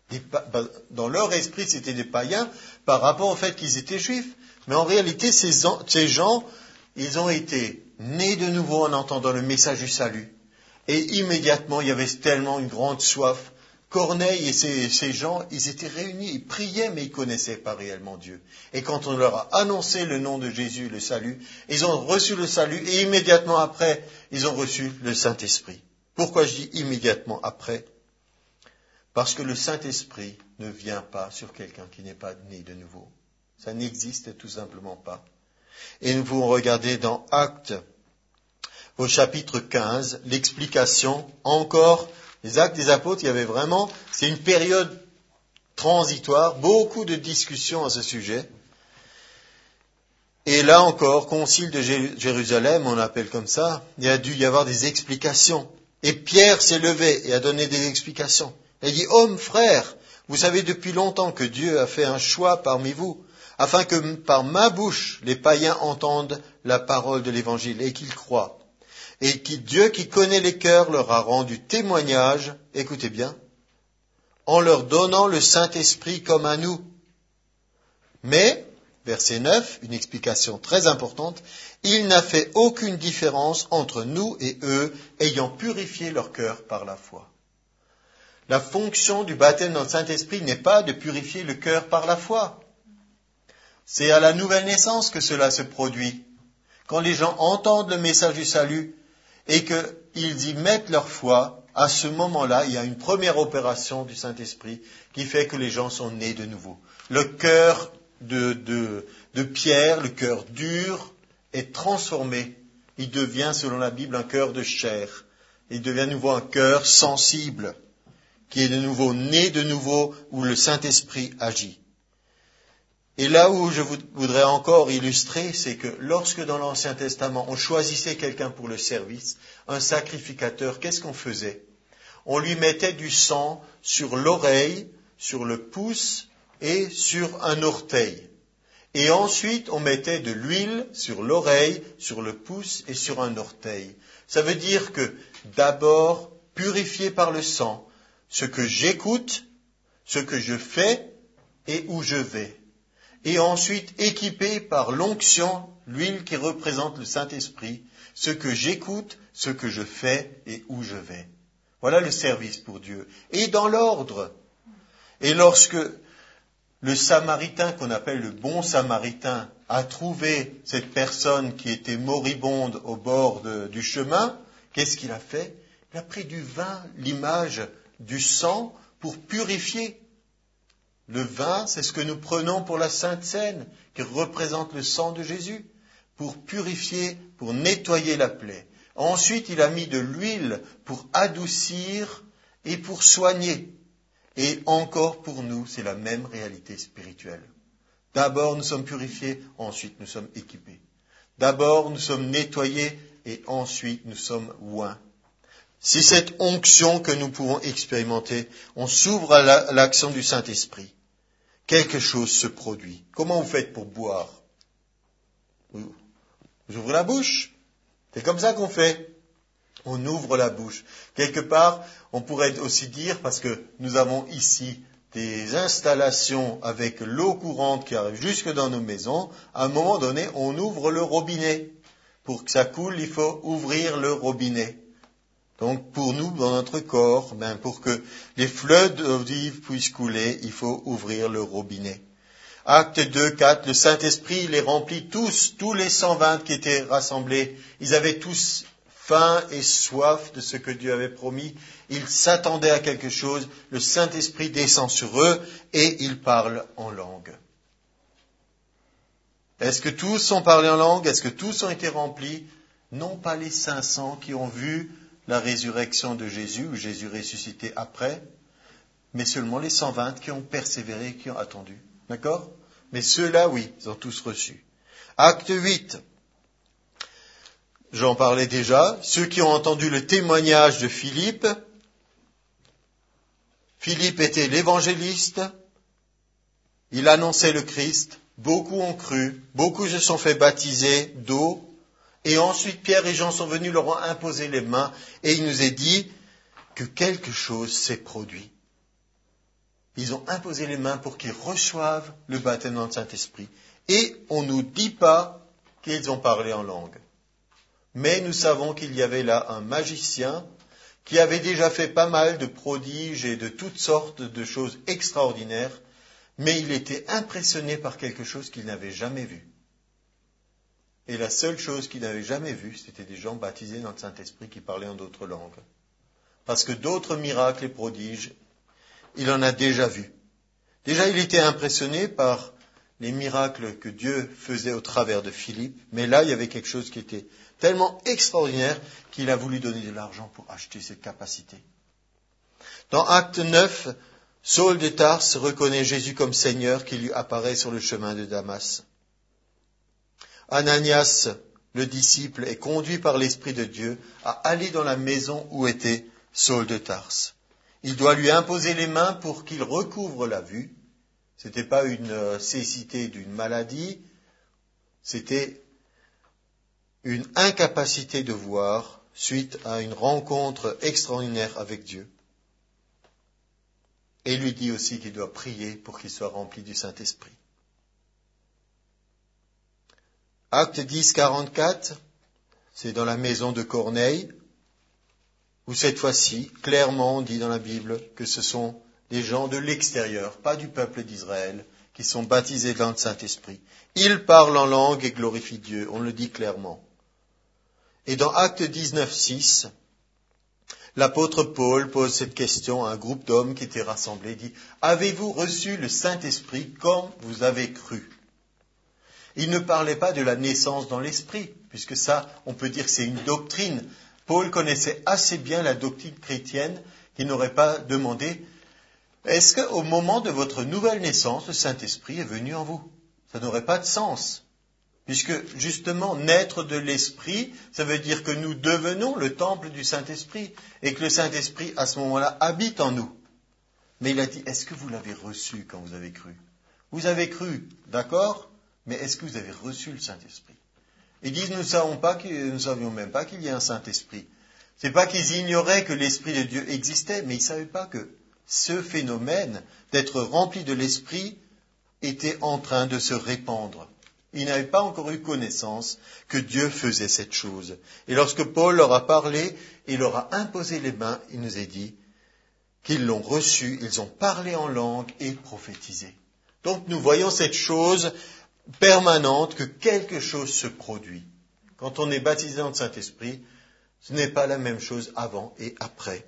Dans leur esprit, c'était des païens par rapport au fait qu'ils étaient juifs. Mais en réalité, ces gens, ils ont été nés de nouveau en entendant le message du salut. Et immédiatement, il y avait tellement une grande soif. Corneille et ces gens, ils étaient réunis, ils priaient, mais ils ne connaissaient pas réellement Dieu. Et quand on leur a annoncé le nom de Jésus, le salut, ils ont reçu le salut, et immédiatement après, ils ont reçu le Saint-Esprit. Pourquoi je dis immédiatement après? Parce que le Saint-Esprit ne vient pas sur quelqu'un qui n'est pas né de nouveau. Ça n'existe tout simplement pas. Et nous pouvons regarder dans Actes, au chapitre 15, l'explication encore. Les Actes des Apôtres, il y avait vraiment, c'est une période transitoire, beaucoup de discussions à ce sujet. Et là encore, concile de Jérusalem, on l'appelle comme ça, il a dû y avoir des explications. Et Pierre s'est levé et a donné des explications. Il a dit, hommes, frères, vous savez depuis longtemps que Dieu a fait un choix parmi vous, afin que par ma bouche, les païens entendent la parole de l'Évangile et qu'ils croient. Et Dieu qui connaît les cœurs leur a rendu témoignage, écoutez bien, en leur donnant le Saint-Esprit comme à nous. Mais, verset 9, une explication très importante, il n'a fait aucune différence entre nous et eux, ayant purifié leur cœur par la foi. La fonction du baptême dans le Saint-Esprit n'est pas de purifier le cœur par la foi. C'est à la nouvelle naissance que cela se produit. Quand les gens entendent le message du salut, et qu'ils y mettent leur foi, à ce moment-là, il y a une première opération du Saint-Esprit qui fait que les gens sont nés de nouveau. Le cœur de Pierre, le cœur dur, est transformé. Il devient, selon la Bible, un cœur de chair. Il devient de nouveau un cœur sensible, qui est de nouveau né de nouveau, où le Saint-Esprit agit. Et là où je voudrais encore illustrer, c'est que lorsque dans l'Ancien Testament, on choisissait quelqu'un pour le service, un sacrificateur, qu'est-ce qu'on faisait? On lui mettait du sang sur l'oreille, sur le pouce et sur un orteil. Et ensuite, on mettait de l'huile sur l'oreille, sur le pouce et sur un orteil. Ça veut dire que d'abord, purifié par le sang, ce que j'écoute, ce que je fais et où je vais. Et ensuite, équipé par l'onction, l'huile qui représente le Saint-Esprit, ce que j'écoute, ce que je fais et où je vais. Voilà le service pour Dieu. Et dans l'ordre. Et lorsque le Samaritain, qu'on appelle le bon Samaritain, a trouvé cette personne qui était moribonde au bord du chemin, qu'est-ce qu'il a fait? Il a pris du vin, l'image du sang, pour purifier. Le vin, c'est ce que nous prenons pour la Sainte Seine, qui représente le sang de Jésus, pour purifier, pour nettoyer la plaie. Ensuite, il a mis de l'huile pour adoucir et pour soigner. Et encore pour nous, c'est la même réalité spirituelle. D'abord, nous sommes purifiés, ensuite nous sommes équipés. D'abord, nous sommes nettoyés et ensuite nous sommes oints. C'est cette onction que nous pouvons expérimenter. On s'ouvre à l'action du Saint-Esprit. Quelque chose se produit. Comment vous faites pour boire? Vous ouvrez la bouche. C'est comme ça qu'on fait. On ouvre la bouche. Quelque part, on pourrait aussi dire, parce que nous avons ici des installations avec l'eau courante qui arrive jusque dans nos maisons, à un moment donné, on ouvre le robinet. Pour que ça coule, il faut ouvrir le robinet. Donc, pour nous, dans notre corps, pour que les fleuves d'eau vive puissent couler, il faut ouvrir le robinet. Acte 2, 4, le Saint-Esprit les remplit tous les 120 qui étaient rassemblés. Ils avaient tous faim et soif de ce que Dieu avait promis. Ils s'attendaient à quelque chose. Le Saint-Esprit descend sur eux et ils parlent en langue. Est-ce que tous ont parlé en langue? Est-ce que tous ont été remplis? Non, pas les 500 qui ont vu la résurrection de Jésus, ou Jésus ressuscité après, mais seulement les 120 qui ont persévéré, qui ont attendu. D'accord? Mais ceux-là, oui, ils ont tous reçu. Acte 8. J'en parlais déjà. Ceux qui ont entendu le témoignage de Philippe. Philippe était l'évangéliste. Il annonçait le Christ. Beaucoup ont cru. Beaucoup se sont fait baptiser d'eau. Et ensuite, Pierre et Jean sont venus, leur ont imposé les mains. Et il nous est dit que quelque chose s'est produit. Ils ont imposé les mains pour qu'ils reçoivent le baptême dans le Saint-Esprit. Et on ne nous dit pas qu'ils ont parlé en langue. Mais nous savons qu'il y avait là un magicien qui avait déjà fait pas mal de prodiges et de toutes sortes de choses extraordinaires, mais il était impressionné par quelque chose qu'il n'avait jamais vu. Et la seule chose qu'il n'avait jamais vue, c'était des gens baptisés dans le Saint-Esprit qui parlaient en d'autres langues. Parce que d'autres miracles et prodiges, il en a déjà vu. Déjà, il était impressionné par les miracles que Dieu faisait au travers de Philippe, mais là, il y avait quelque chose qui était tellement extraordinaire qu'il a voulu donner de l'argent pour acheter cette capacité. Dans Acte 9, Saul de Tarse reconnaît Jésus comme Seigneur qui lui apparaît sur le chemin de Damas. Ananias, le disciple, est conduit par l'Esprit de Dieu à aller dans la maison où était Saul de Tarse. Il doit lui imposer les mains pour qu'il recouvre la vue. Ce n'était pas une cécité d'une maladie, c'était une incapacité de voir suite à une rencontre extraordinaire avec Dieu. Et il lui dit aussi qu'il doit prier pour qu'il soit rempli du Saint-Esprit. Acte 10, 44, c'est dans la maison de Corneille, où cette fois-ci, clairement, on dit dans la Bible que ce sont des gens de l'extérieur, pas du peuple d'Israël, qui sont baptisés dans le Saint-Esprit. Ils parlent en langue et glorifient Dieu, on le dit clairement. Et dans Acte 19, 6, l'apôtre Paul pose cette question à un groupe d'hommes qui étaient rassemblés, dit « Avez-vous reçu le Saint-Esprit quand vous avez cru ?» Il ne parlait pas de la naissance dans l'Esprit, puisque ça, on peut dire que c'est une doctrine. Paul connaissait assez bien la doctrine chrétienne qu'il n'aurait pas demandé « Est-ce qu'au moment de votre nouvelle naissance, le Saint-Esprit est venu en vous ?» Ça n'aurait pas de sens. Puisque, justement, naître de l'Esprit, ça veut dire que nous devenons le temple du Saint-Esprit. Et que le Saint-Esprit, à ce moment-là, habite en nous. Mais il a dit, est-ce que vous l'avez reçu quand vous avez cru? Vous avez cru, d'accord? Mais est-ce que vous avez reçu le Saint-Esprit? Ils disent, nous ne savions même pas qu'il y ait un Saint-Esprit. C'est pas qu'ils ignoraient que l'Esprit de Dieu existait, mais ils ne savaient pas que ce phénomène d'être rempli de l'Esprit était en train de se répandre. Ils n'avaient pas encore eu connaissance que Dieu faisait cette chose. Et lorsque Paul leur a parlé et leur a imposé les mains, il nous a dit qu'ils l'ont reçu, ils ont parlé en langue et prophétisé. Donc nous voyons cette chose permanente, que quelque chose se produit. Quand on est baptisé dans le Saint-Esprit, ce n'est pas la même chose avant et après.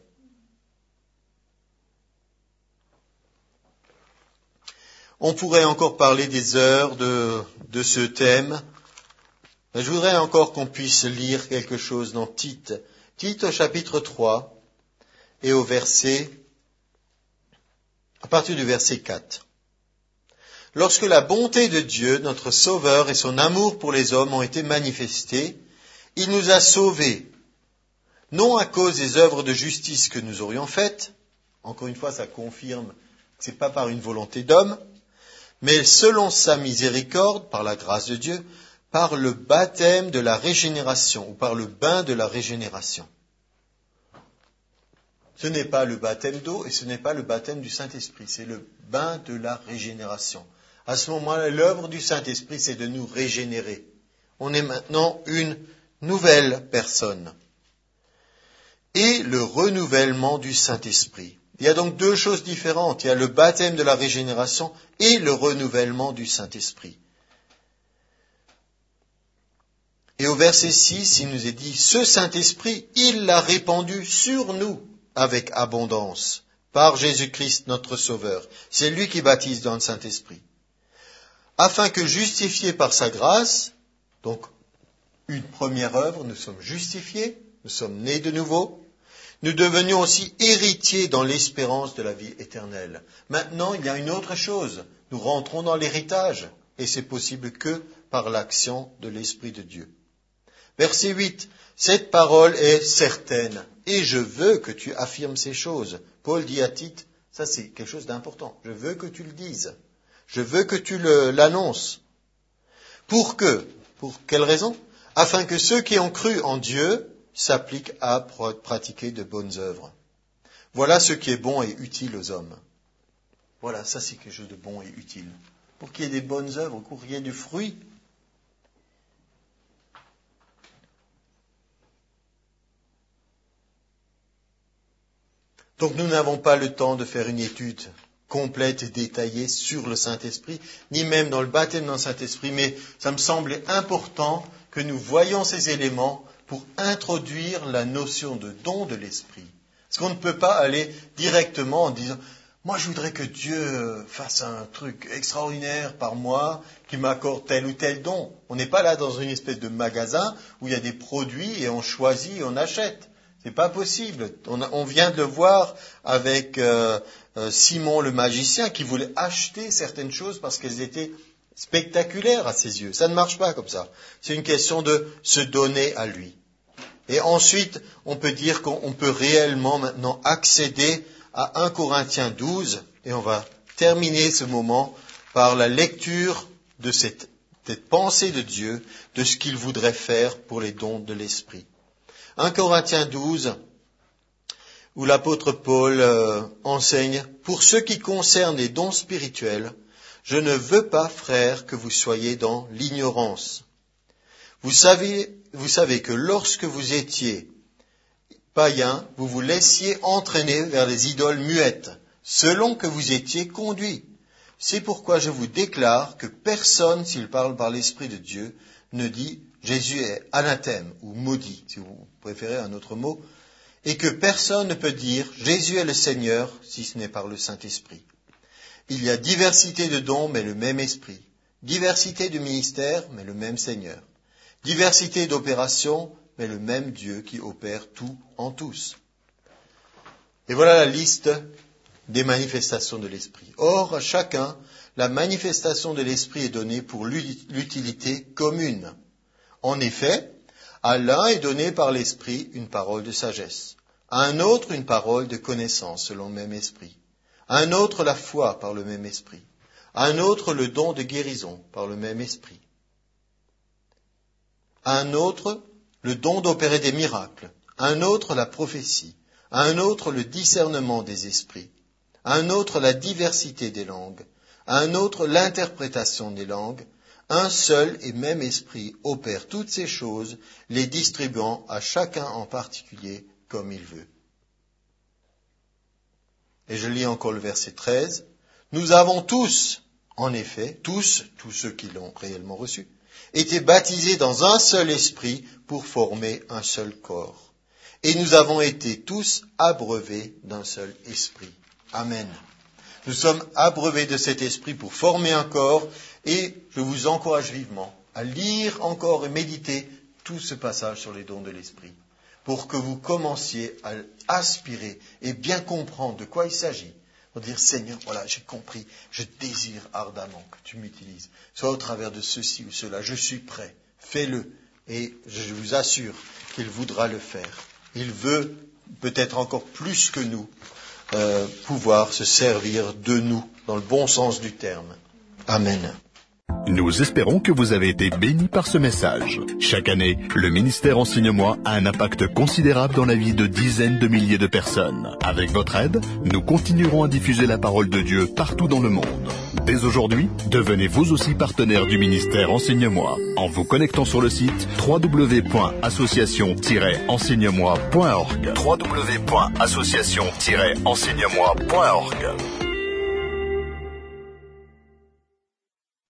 On pourrait encore parler des heures de ce thème. Je voudrais encore qu'on puisse lire quelque chose dans Tite. Tite au chapitre 3 et à partir du verset 4. Lorsque la bonté de Dieu, notre Sauveur, et son amour pour les hommes ont été manifestés, il nous a sauvés, non à cause des œuvres de justice que nous aurions faites, encore une fois ça confirme que ce n'est pas par une volonté d'homme, mais selon sa miséricorde, par la grâce de Dieu, par le baptême de la régénération, ou par le bain de la régénération. Ce n'est pas le baptême d'eau et ce n'est pas le baptême du Saint-Esprit, c'est le bain de la régénération. À ce moment-là, l'œuvre du Saint-Esprit, c'est de nous régénérer. On est maintenant une nouvelle personne. Et le renouvellement du Saint-Esprit. Il y a donc deux choses différentes. Il y a le baptême de la régénération et le renouvellement du Saint-Esprit. Et au verset 6, il nous est dit, ce Saint-Esprit, il l'a répandu sur nous avec abondance, par Jésus-Christ notre Sauveur. C'est lui qui baptise dans le Saint-Esprit. Afin que, justifiés par sa grâce, donc une première œuvre, nous sommes justifiés, nous sommes nés de nouveau, nous devenions aussi héritiers dans l'espérance de la vie éternelle. Maintenant, il y a une autre chose, nous rentrons dans l'héritage, et c'est possible que par l'action de l'Esprit de Dieu. Verset 8, cette parole est certaine, et je veux que tu affirmes ces choses. Paul dit à Tite, ça c'est quelque chose d'important, je veux que tu le dises. Je veux que tu l'annonces. Pour quelle raison? Afin que ceux qui ont cru en Dieu s'appliquent à pratiquer de bonnes œuvres. Voilà ce qui est bon et utile aux hommes. Voilà, ça c'est quelque chose de bon et utile. Pour qu'il y ait des bonnes œuvres, pour qu'il y ait du fruit. Donc nous n'avons pas le temps de faire une étude complète et détaillée sur le Saint-Esprit, ni même dans le baptême dans le Saint-Esprit, mais ça me semblait important que nous voyions ces éléments pour introduire la notion de don de l'Esprit. Parce qu'on ne peut pas aller directement en disant « Moi, je voudrais que Dieu fasse un truc extraordinaire par moi, qu'il m'accorde tel ou tel don. » On n'est pas là dans une espèce de magasin où il y a des produits et on choisit et on achète. C'est pas possible. On vient de le voir avec Simon le magicien qui voulait acheter certaines choses parce qu'elles étaient spectaculaires à ses yeux. Ça ne marche pas comme ça. C'est une question de se donner à lui. Et ensuite, on peut dire qu'on peut réellement maintenant accéder à 1 Corinthiens 12 et on va terminer ce moment par la lecture de cette pensée de Dieu, de ce qu'il voudrait faire pour les dons de l'Esprit. 1 Corinthiens 12, où l'apôtre Paul enseigne, « Pour ce qui concerne les dons spirituels, je ne veux pas, frères, que vous soyez dans l'ignorance. Vous savez que lorsque vous étiez païens, vous vous laissiez entraîner vers les idoles muettes, selon que vous étiez conduits. C'est pourquoi je vous déclare que personne, s'il parle par l'Esprit de Dieu, ne dit « Jésus est anathème » ou « maudit », si vous préférez un autre mot, et que personne ne peut dire « Jésus est le Seigneur » si ce n'est par le Saint-Esprit. Il y a diversité de dons, mais le même Esprit. Diversité de ministères, mais le même Seigneur. Diversité d'opérations, mais le même Dieu qui opère tout en tous. Et voilà la liste des manifestations de l'Esprit. Or, à chacun, la manifestation de l'Esprit est donnée pour l'utilité commune. En effet, à l'un est donné par l'Esprit une parole de sagesse, à un autre une parole de connaissance selon le même Esprit, à un autre la foi par le même Esprit, à un autre le don de guérison par le même Esprit, à un autre le don d'opérer des miracles, à un autre la prophétie, à un autre le discernement des esprits, à un autre la diversité des langues, à un autre l'interprétation des langues. Un seul et même esprit opère toutes ces choses, les distribuant à chacun en particulier comme il veut. Et je lis encore le verset 13. Nous avons tous, en effet, tous ceux qui l'ont réellement reçu, été baptisés dans un seul esprit pour former un seul corps. Et nous avons été tous abreuvés d'un seul esprit. Amen. Nous sommes abreuvés de cet esprit pour former un corps, et je vous encourage vivement à lire encore et méditer tout ce passage sur les dons de l'esprit, pour que vous commenciez à aspirer et bien comprendre de quoi il s'agit. Pour dire, Seigneur, voilà, j'ai compris, je désire ardemment que tu m'utilises, soit au travers de ceci ou cela, je suis prêt, fais-le, et je vous assure qu'il voudra le faire. Il veut, peut-être encore plus que nous, pouvoir se servir de nous, dans le bon sens du terme. Amen. Nous espérons que vous avez été bénis par ce message. Chaque année, le ministère Enseigne-moi a un impact considérable dans la vie de dizaines de milliers de personnes. Avec votre aide, nous continuerons à diffuser la parole de Dieu partout dans le monde. Dès aujourd'hui, devenez vous aussi partenaire du ministère Enseigne-moi en vous connectant sur le site www.association-enseigne-moi.org. www.association-enseigne-moi.org.